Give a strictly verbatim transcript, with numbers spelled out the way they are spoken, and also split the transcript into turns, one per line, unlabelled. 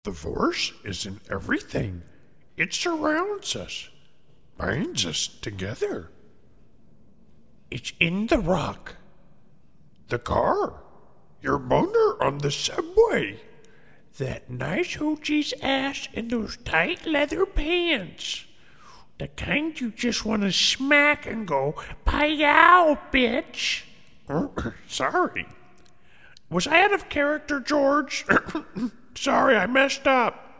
The Force is in everything. It surrounds us, binds us together. It's in the rock, the car, your boner on the subway, that nice hoochie's ass in those tight leather pants. The kind you just want to smack and go, "Pie-yow, bitch." Oh, sorry. Was I out of character, George? Sorry, I messed up.